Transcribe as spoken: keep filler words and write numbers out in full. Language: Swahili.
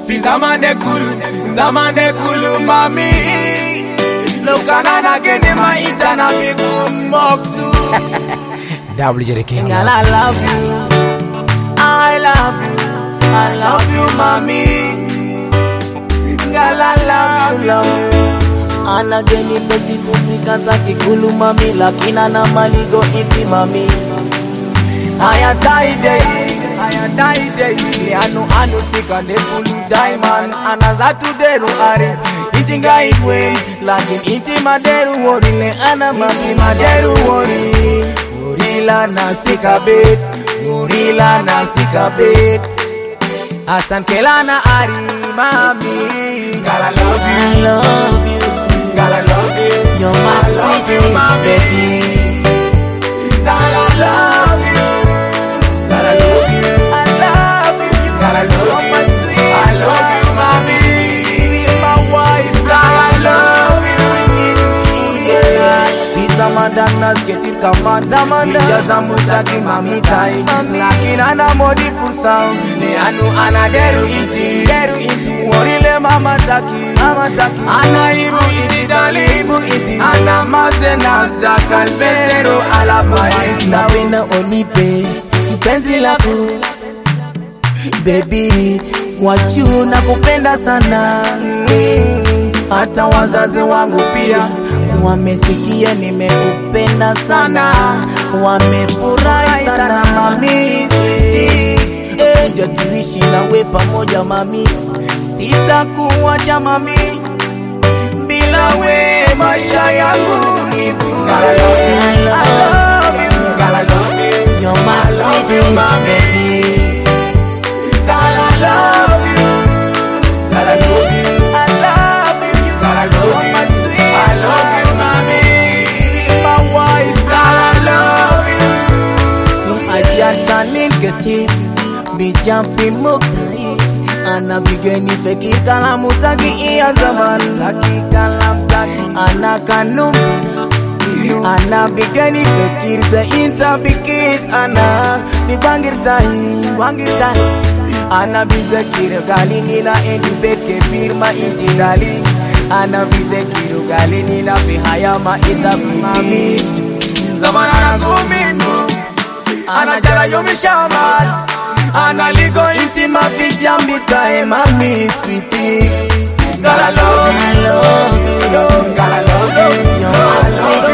Zamane kulu, zamane kulu mami. Lokana na gene ma itana biku moksu. W J King. Girl, I love you, I love you, I love you mami. Girl, I love you, love you. Ana geni pesi tusikata kikulu mami, lakina na maligo iti mami. Aya taide, aya taide. Ni anu anu sika de kulu diamond. Anazatu deru ari, iti nga igwen. Lakin iti maderu wori, le ana mati maderu wori. Gorilla na sika bet, gorilla na sika bet. Asan kelana ari mami. Girl, I love you, I love you. girl, I love you. You're my I love sweet you, mami. baby. Girl, I love you. Girl, I love you. I love you. Girl, I love you. My sweet. I love you, mami. My wife. Girl, I love you. Yeah. Pisa madangnas ketir kaman zaman Ija zamutaki mami tai. Lakin ana modi fursa. Ne anu ana deru inti. Deru inti. Worile mama taki. Mama taki. Ana ibu iti dali. Ibu iti. Ana mazenas da kalbero alabai. Napenda onipe mpenzi lako baby, wachu nakupenda sana. Hata wazazi wangu pia wamesikia nimekupenda sana, wamefurahi sana mami sweetie. Eh, njo tuishi nawe pamoja mami, sitakuacha mami, bila we maisha yangu ni bure. I love you. Girl, I love you. You're my I love sweet you, mami. baby. Girl, I love you. Girl, I love you. I love you. Girl, I love you. My sweet. I love you, mami. My wife. Girl, I love you. Ajantanin keti bijamfi muktai, ana bigeni fekir kalam utagi iya zaman. Taki kalam taki. Ana kanum ana bigeni fekir za inta bikis. Ana bibangir tahi, bangir tahi. Ana bizakir gali nina endi beke firma iti gali. Ana bizakir gali nina bihaya ma ita mami. Zaman ana kuminu. Ana jala yomi shamal. Ana ligo intima vijambi tae mami sweetie. Girl, I love you. I love you. Girl, I love you. You're my sweet